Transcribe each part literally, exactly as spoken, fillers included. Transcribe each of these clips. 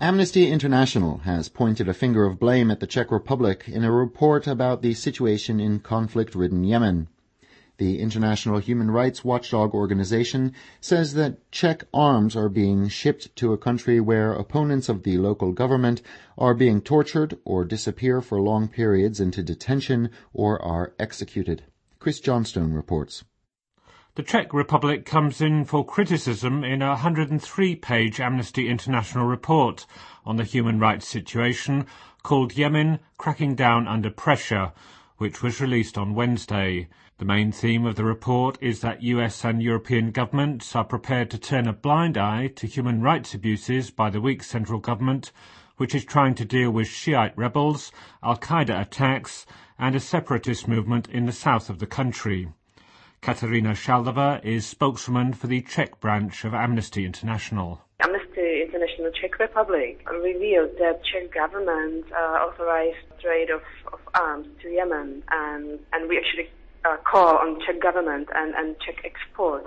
Amnesty International has pointed a finger of blame at the Czech Republic in a report about the situation in conflict-ridden Yemen. The international human rights watchdog organization says that Czech arms are being shipped to a country where opponents of the local government are being tortured or disappear for long periods into detention or are executed. Chris Johnstone reports. The Czech Republic comes in for criticism in a one hundred three page Amnesty International report on the human rights situation called Yemen Cracking Down Under Pressure, which was released on Wednesday. The main theme of the report is that U S and European governments are prepared to turn a blind eye to human rights abuses by the weak central government, which is trying to deal with Shiite rebels, Al-Qaeda attacks, and a separatist movement in the south of the country. Katarina Shaldova is spokeswoman for the Czech branch of Amnesty International. Amnesty International Czech Republic revealed that Czech government uh, authorized trade of, of arms to Yemen, and, and we actually uh, call on Czech government and, and Czech export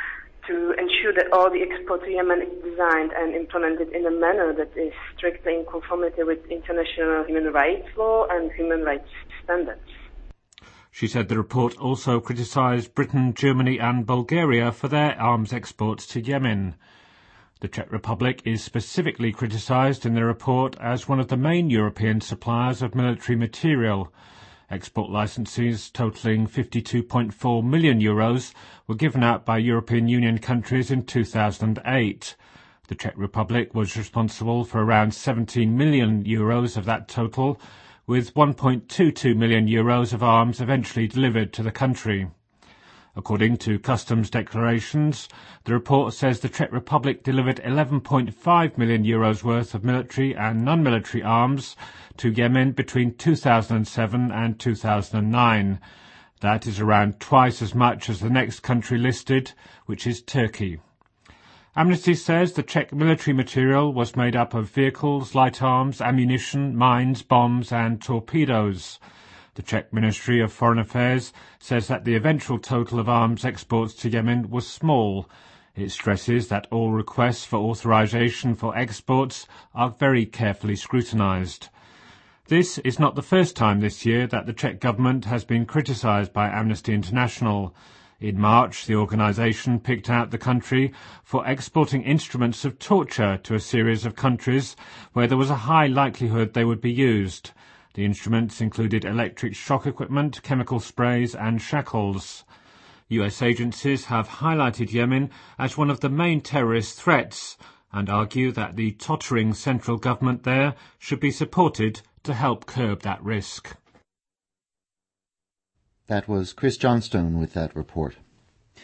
to ensure that all the export to Yemen is designed and implemented in a manner that is strictly in conformity with international human rights law and human rights standards. She said the report also criticised Britain, Germany and Bulgaria for their arms exports to Yemen. The Czech Republic is specifically criticised in the report as one of the main European suppliers of military material. Export licences totalling fifty-two point four million euros were given out by European Union countries in two thousand eight. The Czech Republic was responsible for around seventeen million euros of that total, with one point two two million euros of arms eventually delivered to the country. According to customs declarations, the report says the Czech Republic delivered eleven point five million euros worth of military and non-military arms to Yemen between two thousand seven and two thousand nine. That is around twice as much as the next country listed, which is Turkey. Amnesty says the Czech military material was made up of vehicles, light arms, ammunition, mines, bombs and torpedoes. The Czech Ministry of Foreign Affairs says that the eventual total of arms exports to Yemen was small. It stresses that all requests for authorization for exports are very carefully scrutinized. This is not the first time this year that the Czech government has been criticized by Amnesty International. In March, the organisation picked out the country for exporting instruments of torture to a series of countries where there was a high likelihood they would be used. The instruments included electric shock equipment, chemical sprays and shackles. U S agencies have highlighted Yemen as one of the main terrorist threats and argue that the tottering central government there should be supported to help curb that risk. That was Chris Johnstone with that report.